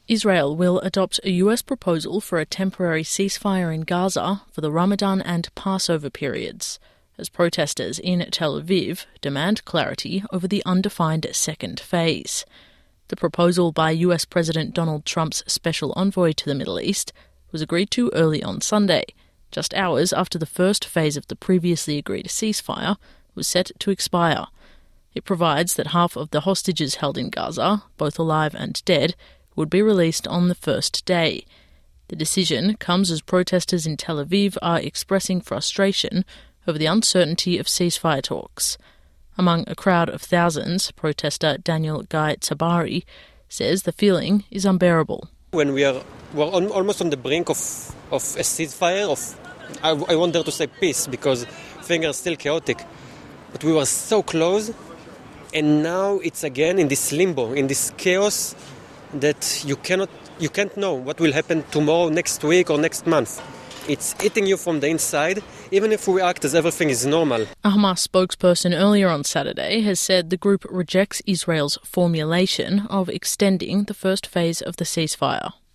Israel will adopt a US proposal for a temporary ceasefire in Gaza for the Ramadan and Passover periods, as protesters in Tel Aviv demand clarity over the undefined second phase. The proposal by US President Donald Trump's special envoy to the Middle East was agreed to early on Sunday, just hours after the first phase of the previously agreed ceasefire was set to expire. It provides that half of the hostages held in Gaza, both alive and dead, would be released on the first day. The decision comes as protesters in Tel Aviv are expressing frustration over the uncertainty of ceasefire talks. Among a crowd of thousands, protester Daniel Guy Tzabari says the feeling is unbearable. When we're almost on the brink of a ceasefire, I want there to say peace, because things are still chaotic. But we were so close, and now it's again in this limbo, in this chaos, that you can't know what will happen tomorrow, next week or next month. It's eating you from the inside, even if we act as everything is normal. A Hamas spokesperson earlier on Saturday has said the group rejects Israel's formulation of extending the first phase of the ceasefire.